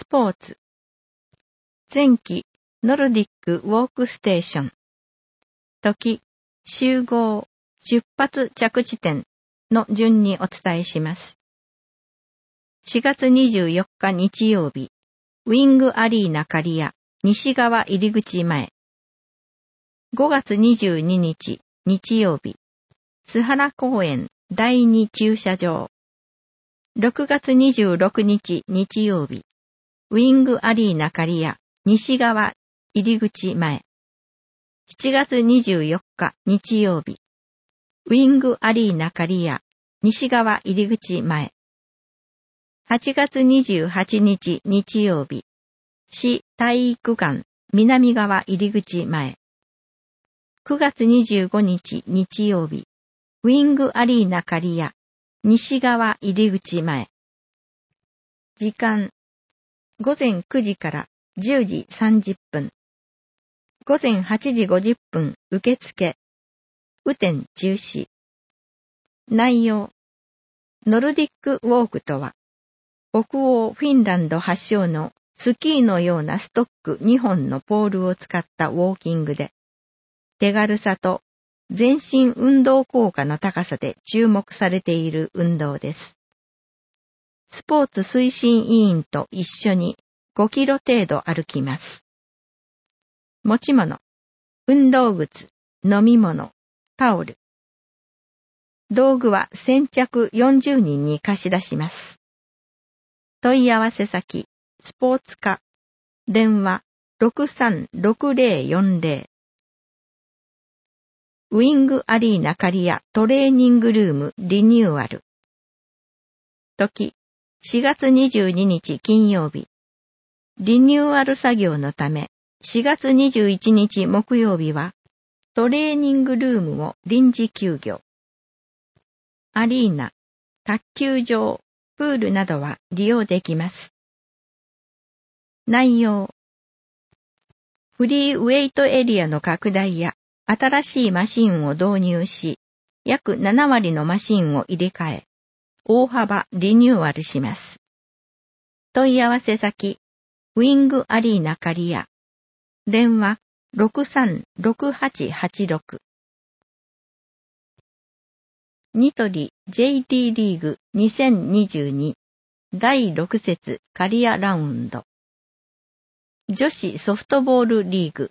ポーツ。前期ノルディックウォークステーション。時、集合、出発着地点の順にお伝えします。4月24日日曜日、ウィングアリーナ刈谷、西側入り口前。5月22日日曜日、須原公園第2駐車場。6月26日日曜日、ウィングアリーナ刈谷、西側入り口前。7月24日日曜日、ウィングアリーナ刈谷、西側入り口前。8月28日日曜日、市体育館南側入り口前。9月25日日曜日、ウィングアリーナ刈谷、西側入り口前。時間、午前9時から10時30分。午前8時50分受付。雨天中止。内容。ノルディックウォークとは、北欧フィンランド発祥のスキーのようなストック2本のポールを使ったウォーキングで、手軽さと全身運動効果の高さで注目されている運動です。スポーツ推進委員と一緒に5キロ程度歩きます。持ち物、運動靴、飲み物、タオル。道具は先着40人に貸し出します。問い合わせ先、スポーツ課、電話636040。ウィングアリーナ刈谷トレーニングルームリニューアル。時、4月22日金曜日。リニューアル作業のため、4月21日木曜日は、トレーニングルームを臨時休業。アリーナ、卓球場、プールなどは利用できます。内容。フリーウェイトエリアの拡大や、新しいマシンを導入し、約7割のマシンを入れ替え、大幅リニューアルします。問い合わせ先、ウィングアリーナ刈谷。電話636886。ニトリ JT リーグ2022第6節刈谷ラウンド。女子ソフトボールリーグ。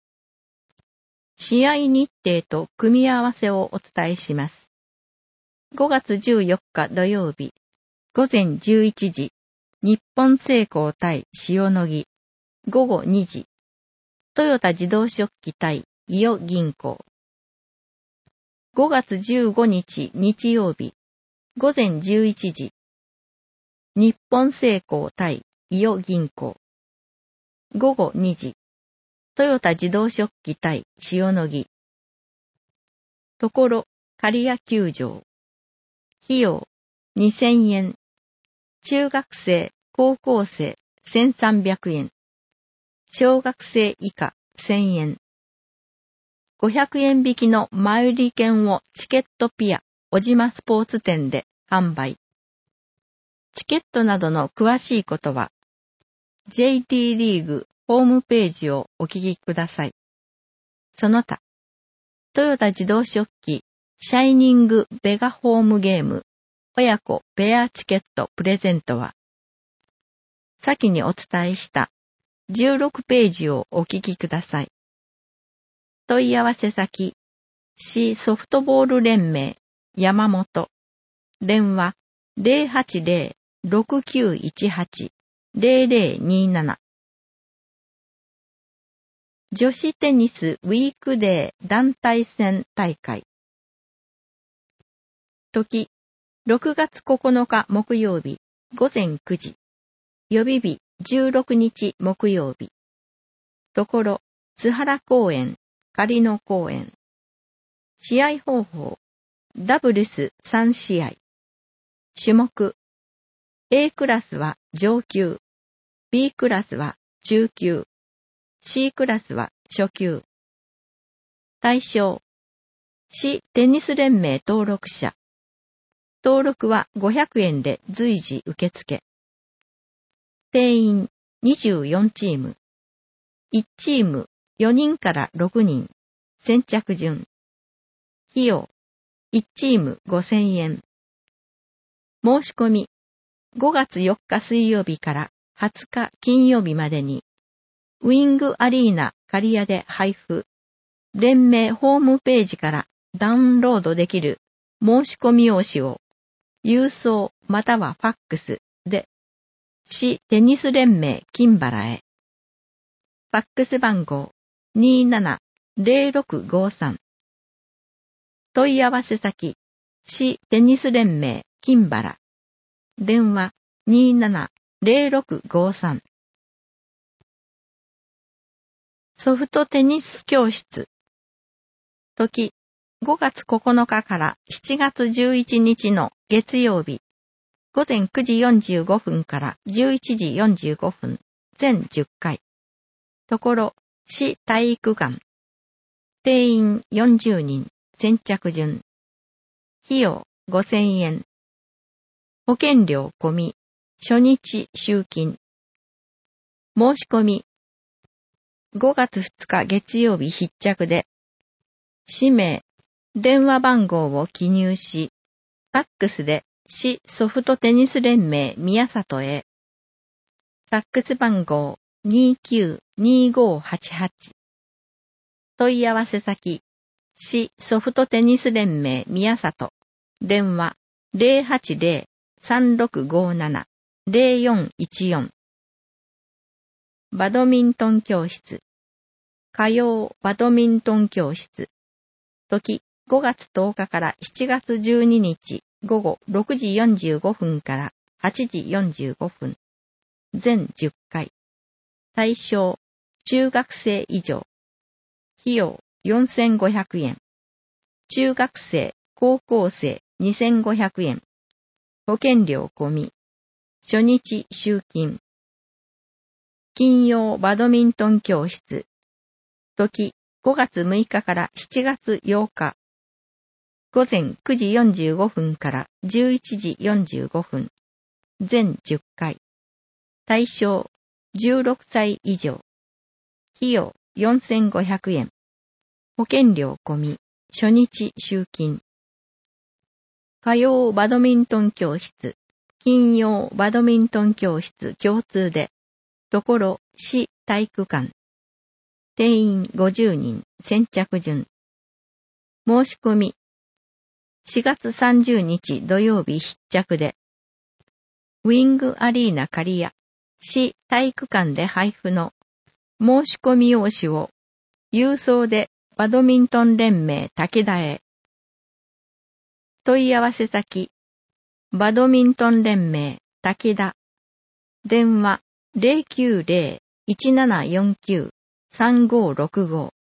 試合日程と組み合わせをお伝えします。5月14日土曜日、午前11時、日本製鋼対塩野義、午後2時、トヨタ自動食器対伊予銀行。5月15日日曜日、午前11時、日本製鋼対伊予銀行。午後2時、トヨタ自動食器対塩野義。ところ、刈谷球場。費用、2000円。中学生、高校生、1300円。小学生以下、1000円。500円引きの前売り券をチケットピア、小島スポーツ店で販売。チケットなどの詳しいことは、JT リーグホームページをお聞きください。その他、トヨタ自動食器シャイニングベガホームゲーム親子ペアチケットプレゼントは、先にお伝えした16ページをお聞きください。問い合わせ先、市ソフトボール連盟山本。電話080-6918-0027。女子テニスウィークデー団体戦大会。時、6月9日木曜日、午前9時。予備日16日木曜日。ところ、須原公園、刈野公園。試合方法、ダブルス3試合。種目、A クラスは上級、B クラスは中級、C クラスは初級。対象、市テニス連盟登録者。登録は500円で随時受付。定員 24チーム。1チーム4人から6人。先着順。費用。1チーム5000円。申し込み。5月4日水曜日から20日金曜日までに、ウィングアリーナ刈谷で配布。連盟ホームページからダウンロードできる申し込み用紙を、郵送またはファックスで、市テニス連盟金原へ。ファックス番号270653。問い合わせ先、市テニス連盟金原。電話270653。ソフトテニス教室。時、5月9日から7月11日の月曜日。午前9時45分から11時45分。全10回。ところ、市体育館。定員40人。先着順。費用5000円。保険料込み。初日集金。申し込み。5月2日月曜日必着で、氏名、電話番号を記入し、ファックスで市ソフトテニス連盟宮里へ。ファックス番号292588。問い合わせ先、市ソフトテニス連盟宮里。電話080-3657-0414。バドミントン教室。火曜バドミントン教室。時、5月10日から7月12日午後6時45分から8時45分。全10回。対象、中学生以上。費用4500円。中学生、高校生2500円。保険料込み。初日集金。金曜バドミントン教室。時、5月6日から7月8日。午前9時45分から11時45分。全10回。対象、16歳以上。費用4500円。保険料込み。初日集金。火曜バドミントン教室。金曜バドミントン教室共通で。ところ、市体育館。定員50人。先着順。申し込み。4月30日土曜日必着で。ウィングアリーナ刈谷。市体育館で配布の申し込み用紙を郵送でバドミントン連盟武田へ。問い合わせ先、バドミントン連盟武田。電話090-1749-3565。